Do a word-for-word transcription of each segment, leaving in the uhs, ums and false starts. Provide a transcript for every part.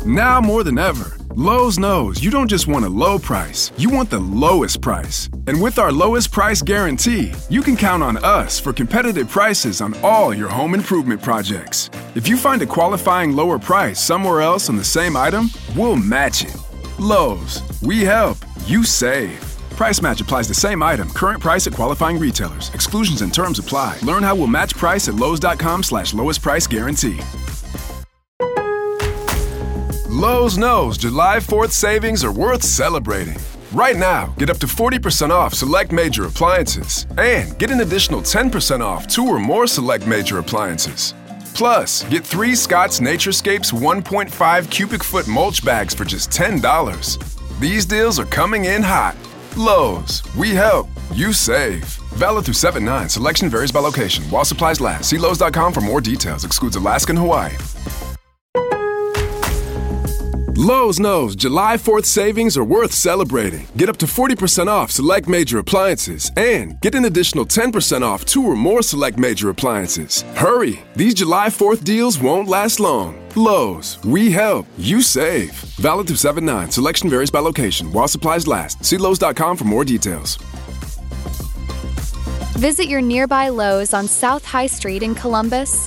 Now more than ever, Lowe's knows you don't just want a low price, you want the lowest price. And with our lowest price guarantee, you can count on us for competitive prices on all your home improvement projects. If you find a qualifying lower price somewhere else on the same item, we'll match it. Lowe's, we help, you save. Price match applies to same item, current price at qualifying retailers. Exclusions and terms apply. Learn how we'll match price at lowes.com slash lowest price guarantee. Lowe's knows July fourth savings are worth celebrating. Right now, get up to forty percent off select major appliances and get an additional ten percent off two or more select major appliances. Plus, get three Scott's Naturescapes one point five cubic foot mulch bags for just ten dollars. These deals are coming in hot. Lowe's, we help, you save. Valid through seven nine. Selection varies by location. While supplies last. See Lowe's dot com for more details. Excludes Alaska and Hawaii. Lowe's knows July fourth savings are worth celebrating. Get up to forty percent off select major appliances and get an additional ten percent off two or more select major appliances. Hurry! These July fourth deals won't last long. Lowe's, we help, you save. Valid through seven nine. Selection varies by location. While supplies last. See Lowe's dot com for more details. Visit your nearby Lowe's on South High Street in Columbus.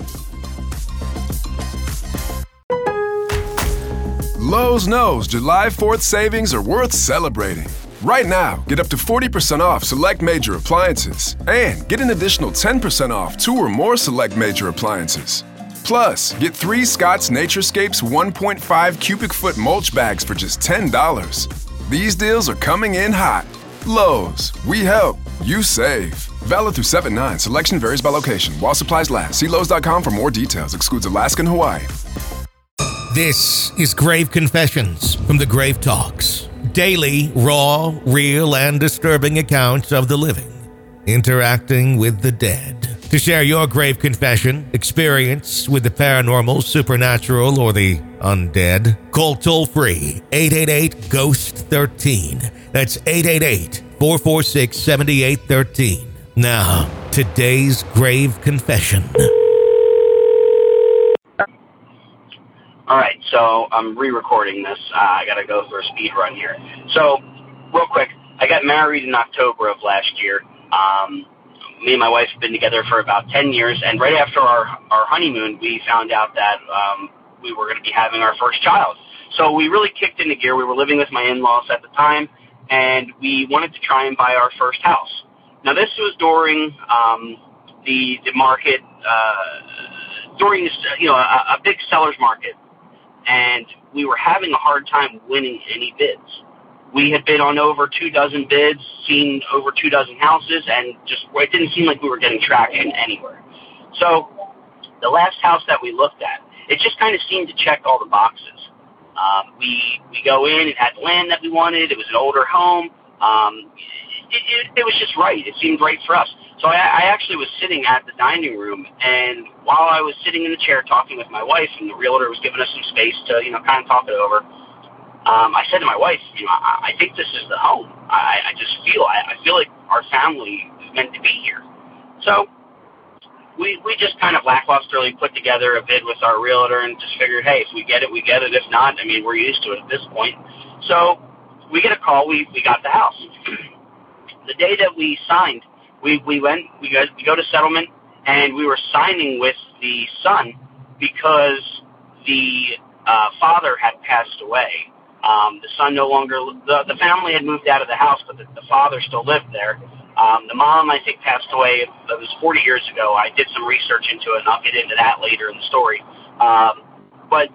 Lowe's knows July fourth savings are worth celebrating. Right now, get up to forty percent off select major appliances and get an additional ten percent off two or more select major appliances. Plus, get three Scott's Naturescapes one point five cubic foot mulch bags for just ten dollars. These deals are coming in hot. Lowe's, we help, you save. Valid through seven nine. Selection varies by location. While supplies last. See Lowe's dot com for more details. Excludes Alaska and Hawaii. This is Grave Confessions from the Grave Talks. Daily, raw, real, and disturbing accounts of the living interacting with the dead. To share your grave confession, experience with the paranormal, supernatural, or the undead, call toll-free eight eight eight, ghost one three. That's eight eight eight, four four six, seven eight one three. Now, today's grave confession. All right, so I'm re-recording this. Uh, I got to go for a speed run here. So, real quick, I got married in October of last year. Um, me and my wife have been together for about ten years, and right after our, our honeymoon, we found out that um, we were going to be having our first child. So we really kicked into gear. We were living with my in-laws at the time, and we wanted to try and buy our first house. Now, this was during um, the, the market, uh, during this, you know, a, a big seller's market. And we were having a hard time winning any bids. We had bid on over two dozen bids, seen over two dozen houses, and just it didn't seem like we were getting traction anywhere. So the last house that we looked at, it just kind of seemed to check all the boxes. Um, we we go in, it had land that we wanted, it was an older home. Um, it, it, it was just right. It seemed right for us. So I, I actually was sitting at the dining room, and while I was sitting in the chair talking with my wife, and the realtor was giving us some space to, you know, kind of talk it over, um, I said to my wife, you know, I, I think this is the home. I, I just feel, I, I feel like our family is meant to be here. So we we just kind of lacklusterly put together a bid with our realtor and just figured, hey, if we get it, we get it. If not, I mean, we're used to it at this point. So we get a call. We, we got the house. The day that we signed, We we went we go we go to settlement, and we were signing with the son because the uh, father had passed away. Um, the son no longer the the family had moved out of the house, but the, the father still lived there. Um, the mom, I think, passed away. It was forty years ago. I did some research into it, and I'll get into that later in the story. Um, but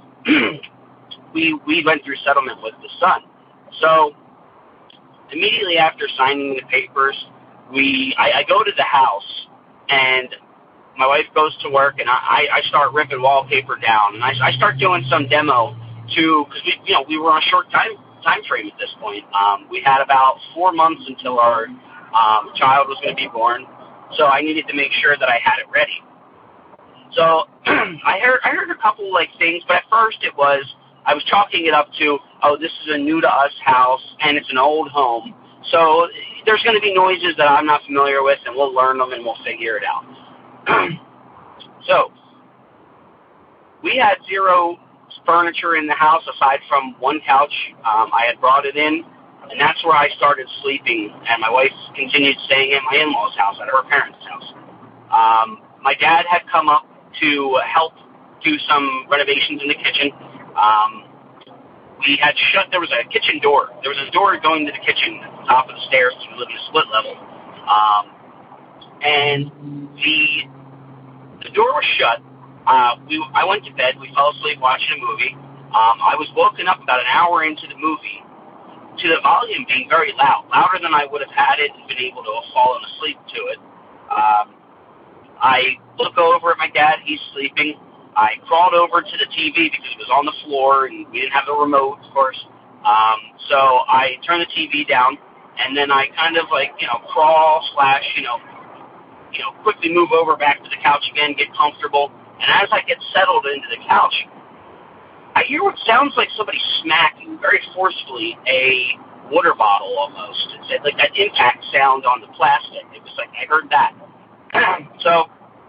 we we went through settlement with the son. So immediately after signing the papers, We, I, I go to the house, and my wife goes to work, and I, I start ripping wallpaper down, and I, I start doing some demo to, because we, you know, we were on a short time time frame at this point. Um, we had about four months until our um, child was going to be born, so I needed to make sure that I had it ready. So I heard I heard a couple like things, but at first it was I was chalking it up to, oh, this is a new to us house, and it's an old home. So there's going to be noises that I'm not familiar with, and we'll learn them, and we'll figure it out. So we had zero furniture in the house aside from one couch. Um, I had brought it in, and that's where I started sleeping, and my wife continued staying at my in-laws' house, at her parents' house. Um, my dad had come up to help do some renovations in the kitchen. Um, we had shut, there was a kitchen door. There was a door going to the kitchen at the top of the stairs because we live in a split level. Um, and the the door was shut. Uh, we, I went to bed. We fell asleep watching a movie. Um, I was woken up about an hour into the movie to the volume being very loud, louder than I would have had it and been able to have fallen asleep to it. Um, I look over at my dad. He's sleeping. I crawled over to the T V because it was on the floor and we didn't have the remote, of course. Um, so I turned the T V down, and then I kind of like, you know, crawl slash, you know, you know, quickly move over back to the couch again, get comfortable. And as I get settled into the couch, I hear what sounds like somebody smacking very forcefully a water bottle almost. It's like that impact sound on the plastic. It was like I heard that. So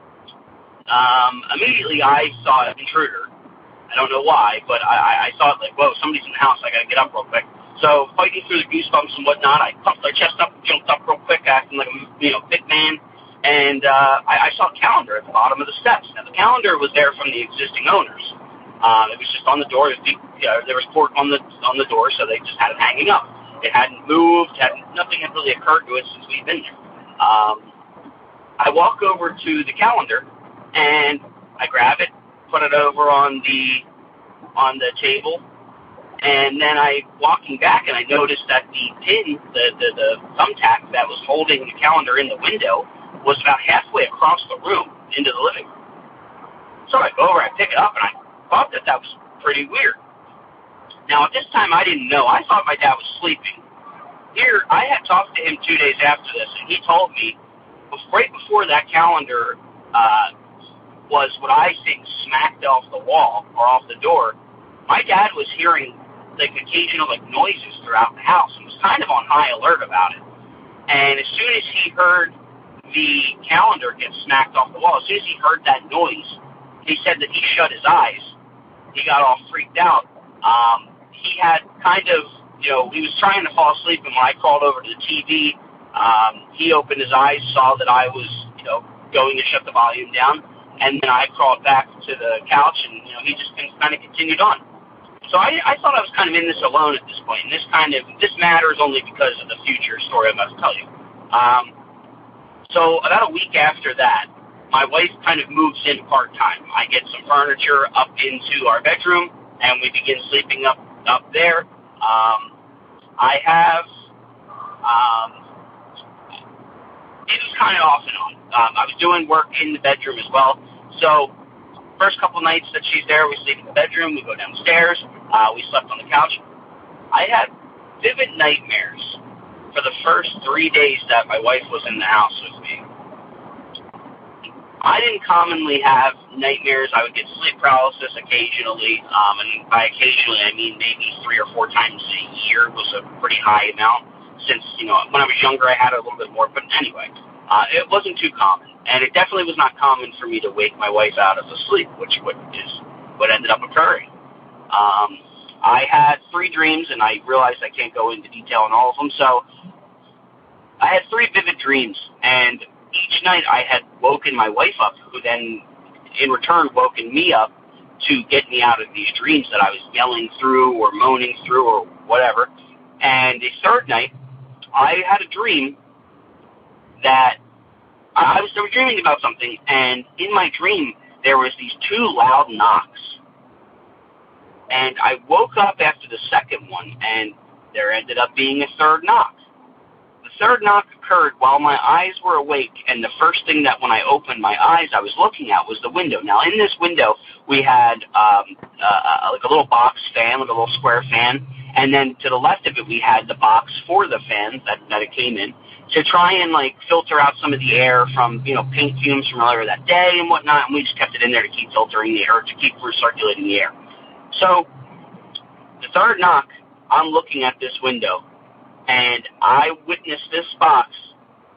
um, immediately I saw an intruder. I don't know why, but I, I thought like, whoa, somebody's in the house. I got to get up real quick. So fighting through the goosebumps and whatnot, I puffed my chest up, jumped up real quick, acting like a you know big man. And uh, I, I saw a calendar at the bottom of the steps. Now, the calendar was there from the existing owners. Um, it was just on the door. It was deep, you know, there was pork on the on the door, so they just had it hanging up. It hadn't moved. Hadn't, nothing had really occurred to it since we've been there. Um, I walk over to the calendar, and I grab it, put it over on the on the table, and then I walking back, and I noticed that the pin, the the, the thumbtack that was holding the calendar in the window, was about halfway across the room into the living room. So I go over, I pick it up, and I thought that that was pretty weird. Now, at this time, I didn't know. I thought my dad was sleeping. Here, I had talked to him two days after this, and he told me right before that calendar uh, was what I think smacked off the wall or off the door, my dad was hearing like occasional like noises throughout the house and was kind of on high alert about it. And as soon as he heard the calendar gets smacked off the wall, as soon as he heard that noise, he said that he shut his eyes. He got all freaked out. Um, he had kind of, you know, he was trying to fall asleep, and when I crawled over to the T V, um, he opened his eyes, saw that I was, you know, going to shut the volume down, and then I crawled back to the couch, and, you know, he just kind of continued on. So I, I thought I was kind of in this alone at this point, and this kind of, this matters only because of the future story I'm about to tell you. Um, So about a week after that, my wife kind of moves in part-time. I get some furniture up into our bedroom, and we begin sleeping up, up there. Um, I have, um, it was kind of off and on. Um, I was doing work in the bedroom as well. So first couple nights that she's there, we sleep in the bedroom, we go downstairs, uh, we slept on the couch. I had vivid nightmares for the first three days that my wife was in the house with me. I didn't commonly have nightmares. I would get sleep paralysis occasionally, um, and by occasionally I mean maybe three or four times a year was a pretty high amount. Since, you know, when I was younger I had a little bit more, but anyway, uh, it wasn't too common. And it definitely was not common for me to wake my wife out of the sleep, which what is what ended up occurring. Um, I had three dreams, and I realized I can't go into detail on all of them, so I had three vivid dreams, and each night I had woken my wife up, who then, in return, woken me up to get me out of these dreams that I was yelling through or moaning through or whatever. And the third night, I had a dream that I was, I was dreaming about something, and in my dream, there was these two loud knocks. And I woke up after the second one, and there ended up being a third knock. The third knock occurred while my eyes were awake, and the first thing that when I opened my eyes I was looking at was the window. Now, in this window, we had um, uh, like a little box fan, like a little square fan, and then to the left of it we had the box for the fan that, that it came in to try and, like, filter out some of the air from, you know, paint fumes from earlier that day and whatnot, and we just kept it in there to keep filtering the air, to keep recirculating the air. So, the third knock, I'm looking at this window, and I witnessed this box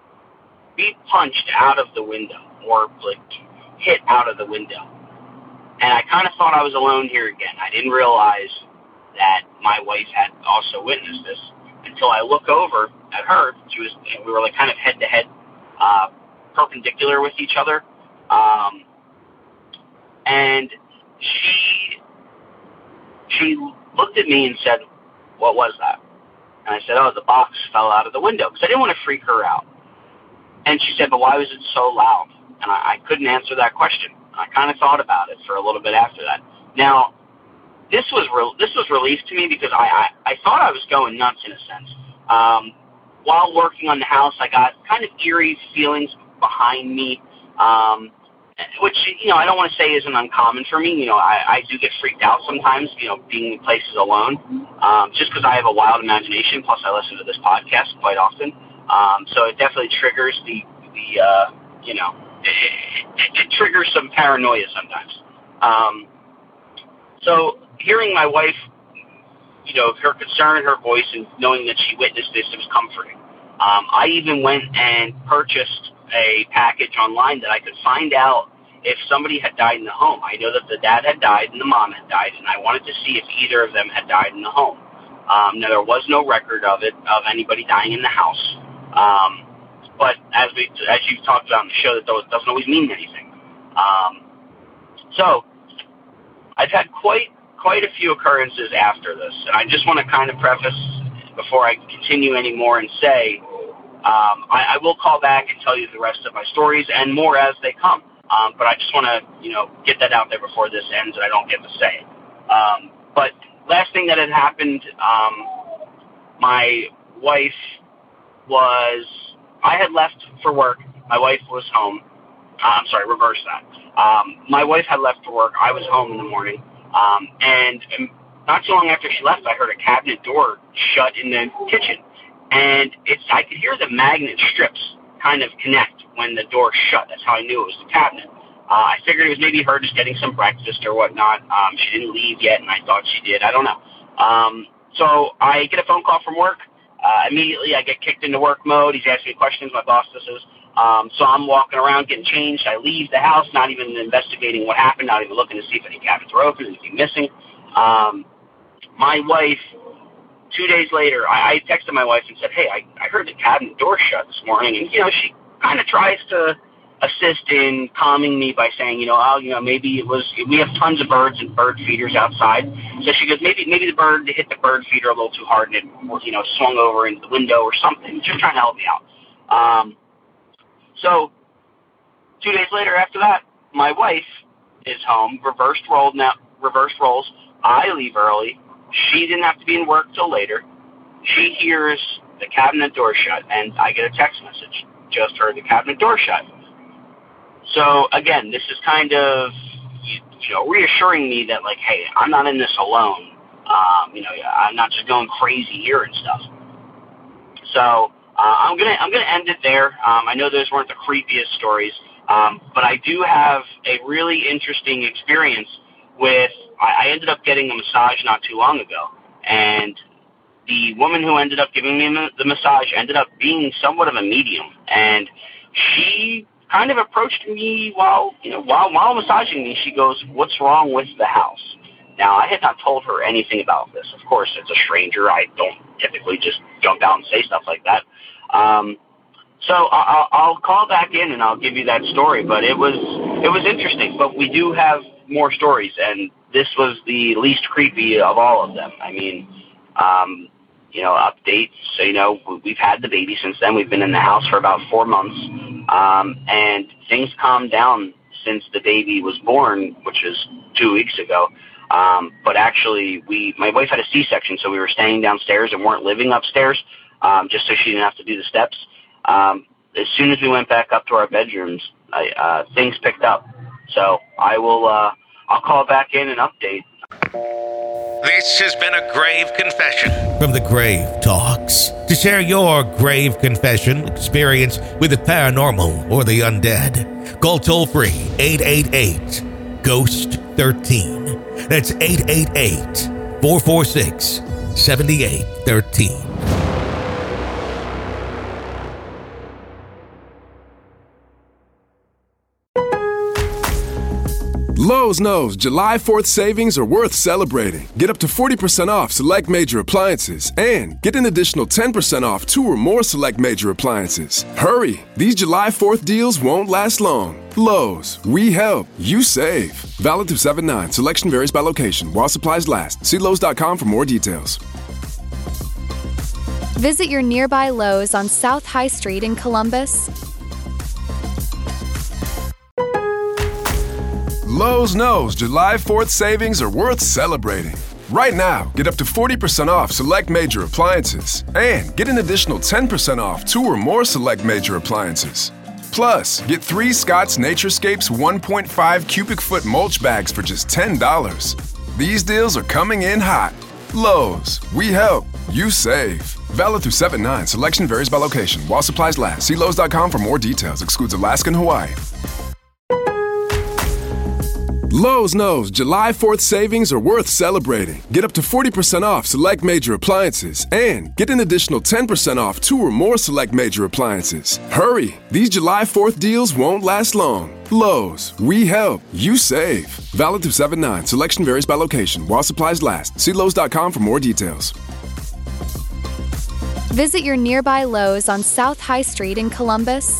be punched out of the window, or, like, hit out of the window. And I kind of thought I was alone here again. I didn't realize that my wife had also witnessed this until I look over at her. She was, we were like kind of head to head, uh, perpendicular with each other. Um, and she, she looked at me and said, "What was that?" And I said, "Oh, the box fell out of the window," because I didn't want to freak her out. And she said, "But why was it so loud?" And I, I couldn't answer that question. I kind of thought about it for a little bit after that. Now, this was re- this was relief to me because I, I, I thought I was going nuts in a sense. Um, while working on the house, I got kind of eerie feelings behind me, um, which, you know, I don't want to say isn't uncommon for me. You know, I, I do get freaked out sometimes, you know, being in places alone, um, just because I have a wild imagination, plus I listen to this podcast quite often. Um, so it definitely triggers the, the uh, you know, it, it, it triggers some paranoia sometimes. Um, so hearing my wife, you know, her concern, her voice, and knowing that she witnessed this, it was comforting. Um, I even went and purchased a package online that I could find out if somebody had died in the home. I know that the dad had died and the mom had died, and I wanted to see if either of them had died in the home. Um, now, there was no record of it, of anybody dying in the house. Um, but as we, as you've talked about in the show, that doesn't always mean anything. Um, so I've had quite quite a few occurrences after this, and I just want to kind of preface before I continue anymore and say um, I, I will call back and tell you the rest of my stories and more as they come. Um, but I just want to, you know, get that out there before this ends, and I don't get to say it. Um, but last thing that had happened, um, my wife was, I had left for work. My wife was home. Uh, I'm sorry, reverse that. Um, my wife had left for work. I was home in the morning. Um, and not too long after she left, I heard a cabinet door shut in the kitchen. And it's, I could hear the magnet strips kind of connect when the door shut. That's how I knew it was the cabinet. Uh, I figured it was maybe her just getting some breakfast or whatnot. Um, she didn't leave yet, and I thought she did. I don't know. Um, so I get a phone call from work. Uh, immediately, I get kicked into work mode. He's asking me questions. My boss this is. Um, so I'm walking around getting changed. I leave the house, not even investigating what happened, not even looking to see if any cabinets were open, anything missing. Um, my wife, two days later, I, I texted my wife and said, "Hey, I, I heard the cabinet door shut this morning." And, you know, she kind of tries to assist in calming me by saying, you know, oh, you know, maybe it was, we have tons of birds and bird feeders outside. So she goes, maybe maybe the bird hit the bird feeder a little too hard and it, you know, swung over into the window or something. Just trying to help me out. Um, so two days later after that, my wife is home, reversed role now, reversed roles. I leave early. She didn't have to be in work till later. She hears the cabinet door shut, and I get a text message. Just heard the cabinet door shut. So, again, this is kind of, you know, reassuring me that, like, hey, I'm not in this alone. Um, you know, I'm not just going crazy here and stuff. So, uh, I'm gonna I'm gonna end it there. Um, I know those weren't the creepiest stories, um, but I do have a really interesting experience with. I, I ended up getting a massage not too long ago, and the woman who ended up giving me the massage ended up being somewhat of a medium, and she kind of approached me while, you know, while, while massaging me. She goes, "What's wrong with the house?" Now, I had not told her anything about this. Of course, it's a stranger. I don't typically just jump out and say stuff like that. Um, so I'll, I'll call back in and I'll give you that story, but it was, it was interesting. But we do have more stories, and this was the least creepy of all of them. I mean, um, you know, updates. So, you know, we've had the baby since then. We've been in the house for about four months. Um, and things calmed down since the baby was born, which was two weeks ago. Um, but actually, we, my wife had a C-section, so we were staying downstairs and weren't living upstairs, um, just so she didn't have to do the steps. Um, as soon as we went back up to our bedrooms, I, uh, things picked up. So I will, uh, I'll call back in and update. This has been a grave confession from the Grave Talks. To share your grave confession experience with the paranormal or the undead, call toll-free eight eight eight, ghost thirteen. That's eight eight eight, four four six, seven eight one three. Lowe's knows July fourth savings are worth celebrating. Get up to forty percent off select major appliances and get an additional ten percent off two or more select major appliances. Hurry! These July fourth deals won't last long. Lowe's, we help, you save. Valid through seven nine. Selection varies by location while supplies last. See Lowe's dot com for more details. Visit your nearby Lowe's on South High Street in Columbus. Lowe's knows July fourth savings are worth celebrating. Right now, get up to forty percent off select major appliances and get an additional ten percent off two or more select major appliances. Plus, get three Scott's Naturescapes one point five cubic foot mulch bags for just ten dollars. These deals are coming in hot. Lowe's, we help, you save. Valid through seven nine. Selection varies by location while supplies last. See Lowe's dot com for more details. Excludes Alaska and Hawaii. Lowe's knows July fourth savings are worth celebrating. Get up to forty percent off select major appliances and get an additional ten percent off two or more select major appliances. Hurry! These July fourth deals won't last long. Lowe's, we help, you save. Valid through seven nine. Selection varies by location while supplies last. See Lowe's dot com for more details. Visit your nearby Lowe's on South High Street in Columbus.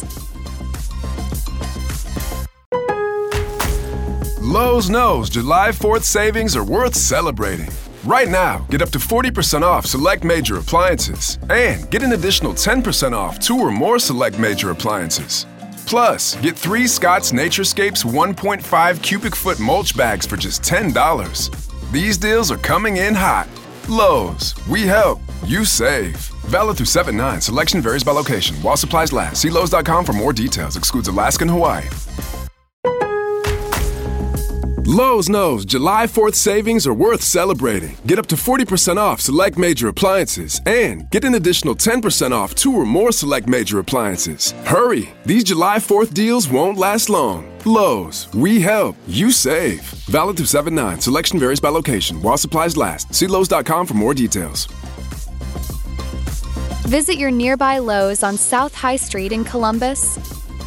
Lowe's knows July fourth savings are worth celebrating. Right now, get up to forty percent off select major appliances and get an additional ten percent off two or more select major appliances. Plus, get three Scott's Naturescapes one point five cubic foot mulch bags for just ten dollars. These deals are coming in hot. Lowe's, we help, you save. Valid through seven nine. Selection varies by location while supplies last. See Lowe's dot com for more details. Excludes Alaska and Hawaii. Lowe's knows July fourth savings are worth celebrating. Get up to forty percent off select major appliances and get an additional ten percent off two or more select major appliances. Hurry! These July fourth deals won't last long. Lowe's, we help, you save. Valid through seven nine. Selection varies by location while supplies last. See Lowe's dot com for more details. Visit your nearby Lowe's on South High Street in Columbus.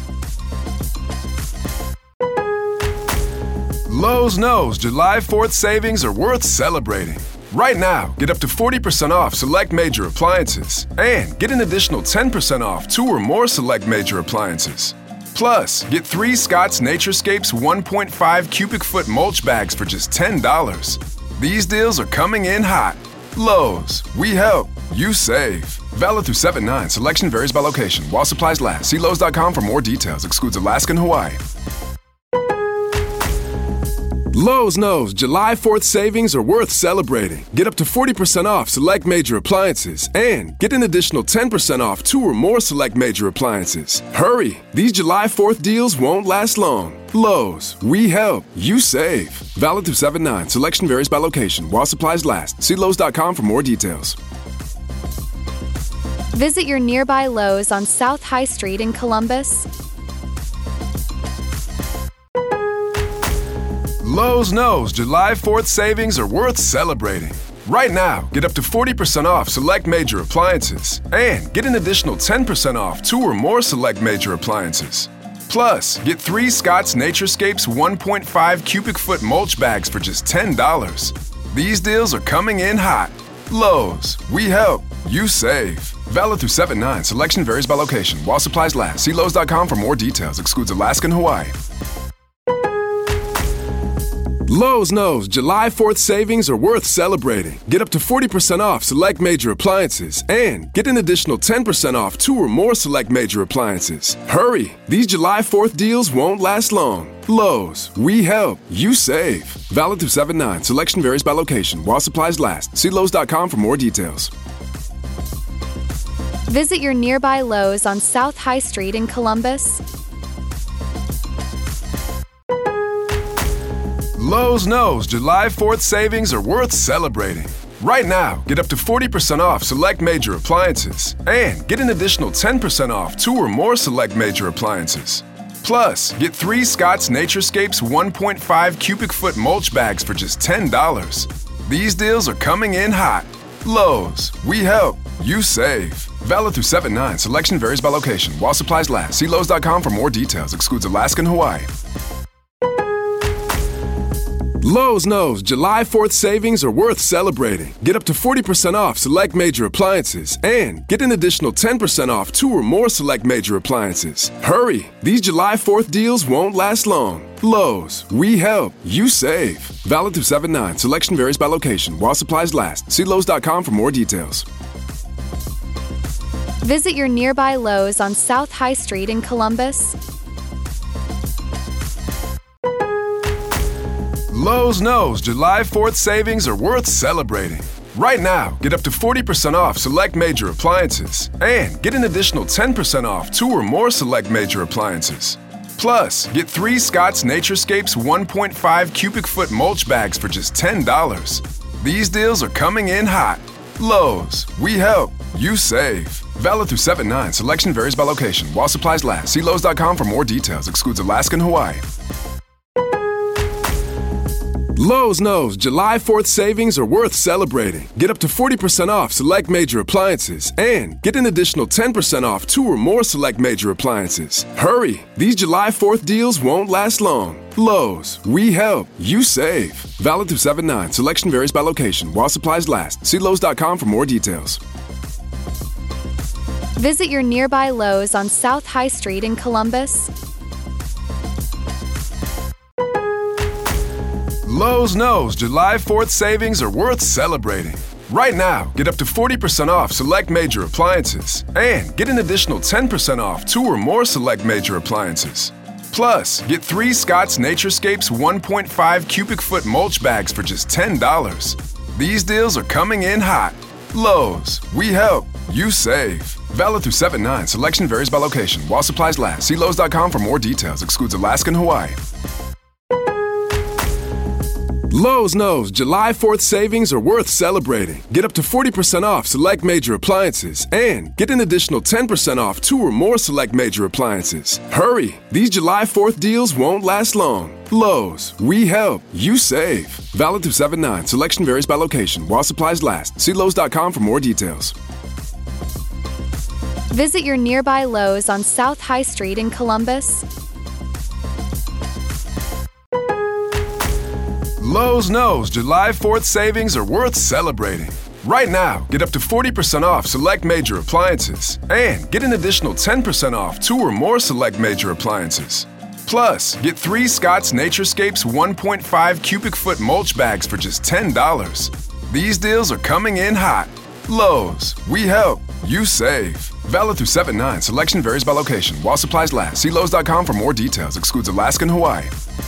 Lowe's knows July fourth savings are worth celebrating. Right now, get up to forty percent off select major appliances and get an additional ten percent off two or more select major appliances. Plus, get three Scott's Naturescapes one point five cubic foot mulch bags for just ten dollars. These deals are coming in hot. Lowe's, we help, you save. Valid through seven nine. Selection varies by location while supplies last. See Lowe's dot com for more details. Excludes Alaska and Hawaii. Lowe's knows July fourth savings are worth celebrating. Get up to forty percent off select major appliances and get an additional ten percent off two or more select major appliances. Hurry! These July fourth deals won't last long. Lowe's, we help, you save. Valid through seven nine. Selection varies by location while supplies last. See Lowe's dot com for more details. Visit your nearby Lowe's on South High Street in Columbus. Lowe's knows July fourth savings are worth celebrating. Right now, get up to forty percent off select major appliances and get an additional ten percent off two or more select major appliances. Plus, get three Scott's Naturescapes one point five cubic foot mulch bags for just ten dollars. These deals are coming in hot. Lowe's, we help, you save. Valid through seven nine. Selection varies by location while supplies last. See Lowe's dot com for more details. Excludes Alaska and Hawaii. Lowe's knows July fourth savings are worth celebrating. Get up to forty percent off select major appliances and get an additional ten percent off two or more select major appliances. Hurry! These July fourth deals won't last long. Lowe's, we help, you save. Valid through seven nine. Selection varies by location while supplies last. See Lowe's dot com for more details. Visit your nearby Lowe's on South High Street in Columbus. Lowe's knows July fourth savings are worth celebrating. Right now, get up to forty percent off select major appliances and get an additional ten percent off two or more select major appliances. Plus, get three Scott's Naturescapes one point five cubic foot mulch bags for just ten dollars. These deals are coming in hot. Lowe's, we help, you save. Valid through seven nine. Selection varies by location while supplies last. See Lowe's dot com for more details. Excludes Alaska and Hawaii. Lowe's knows July fourth savings are worth celebrating. Get up to forty percent off select major appliances and get an additional ten percent off two or more select major appliances. Hurry! These July fourth deals won't last long. Lowe's, we help, you save. Valid through seven nine. Selection varies by location while supplies last. See Lowe's dot com for more details. Visit your nearby Lowe's on South High Street in Columbus. Lowe's knows July fourth savings are worth celebrating. Right now, get up to forty percent off select major appliances and get an additional ten percent off two or more select major appliances. Plus, get three Scott's Naturescapes one point five cubic foot mulch bags for just ten dollars. These deals are coming in hot. Lowe's, we help, you save. Valid through seven nine. Selection varies by location while supplies last. See Lowe's dot com for more details. Excludes Alaska and Hawaii. Lowe's knows July fourth savings are worth celebrating. Get up to forty percent off select major appliances and get an additional ten percent off two or more select major appliances. Hurry! These July fourth deals won't last long. Lowe's, we help, you save. Valid through seven nine. Selection varies by location while supplies last. See Lowe's dot com for more details. Visit your nearby Lowe's on South High Street in Columbus. Lowe's knows July fourth savings are worth celebrating. Right now, get up to forty percent off select major appliances and get an additional ten percent off two or more select major appliances. Plus, get three Scott's Naturescapes one point five cubic foot mulch bags for just ten dollars. These deals are coming in hot. Lowe's, we help, you save. Valid through seven nine. Selection varies by location while supplies last. See Lowe's dot com for more details. Excludes Alaska and Hawaii. Lowe's knows July fourth savings are worth celebrating. Get up to forty percent off select major appliances and get an additional ten percent off two or more select major appliances. Hurry! These July fourth deals won't last long. Lowe's, we help, you save. Valid through seven nine. Selection varies by location while supplies last. See Lowe's dot com for more details. Visit your nearby Lowe's on South High Street in Columbus. Lowe's knows July fourth savings are worth celebrating. Right now, get up to forty percent off select major appliances and get an additional ten percent off two or more select major appliances. Plus, get three Scott's Naturescapes one point five cubic foot mulch bags for just ten dollars. These deals are coming in hot. Lowe's, we help, you save. Valid through seven nine. Selection varies by location while supplies last. See Lowe's dot com for more details. Excludes Alaska and Hawaii.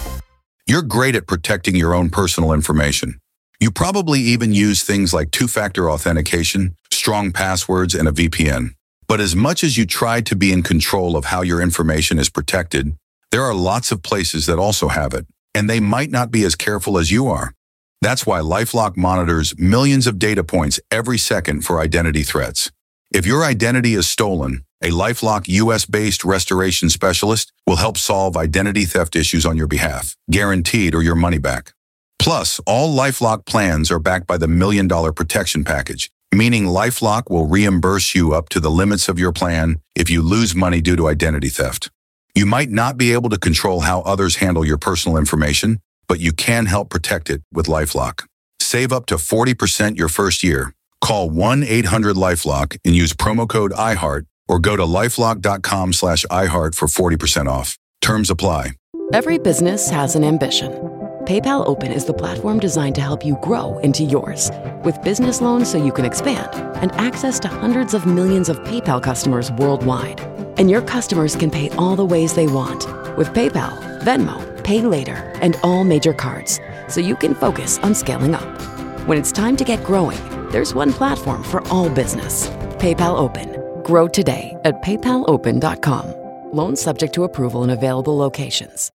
You're great at protecting your own personal information. You probably even use things like two-factor authentication, strong passwords, and a V P N. But as much as you try to be in control of how your information is protected, there are lots of places that also have it, and they might not be as careful as you are. That's why LifeLock monitors millions of data points every second for identity threats. If your identity is stolen, a LifeLock U S-based restoration specialist will help solve identity theft issues on your behalf, guaranteed or your money back. Plus, all LifeLock plans are backed by the Million Dollar Protection Package, meaning LifeLock will reimburse you up to the limits of your plan if you lose money due to identity theft. You might not be able to control how others handle your personal information, but you can help protect it with LifeLock. Save up to forty percent your first year. Call one eight hundred LifeLock and use promo code I heart or go to lifelock dot com slash I heart for forty percent off. Terms apply. Every business has an ambition. PayPal Open is the platform designed to help you grow into yours. With business loans so you can expand and access to hundreds of millions of PayPal customers worldwide. And your customers can pay all the ways they want with PayPal, Venmo, Pay Later, and all major cards, so you can focus on scaling up. When it's time to get growing, there's one platform for all business. PayPal Open. Grow today at paypal open dot com. Loans subject to approval in available locations.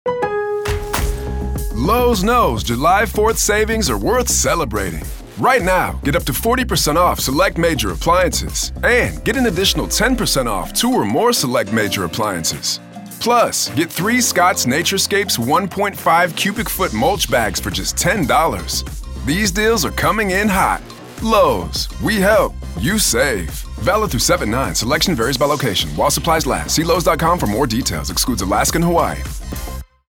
Lowe's knows July fourth savings are worth celebrating. Right now, get up to forty percent off select major appliances and get an additional ten percent off two or more select major appliances. Plus, get three Scott's Naturescapes one point five cubic foot mulch bags for just ten dollars. These deals are coming in hot. Lowe's, we help, you save. Valid through seven nine. Selection varies by location while supplies last. See Lowe's dot com for more details. Excludes Alaska and Hawaii.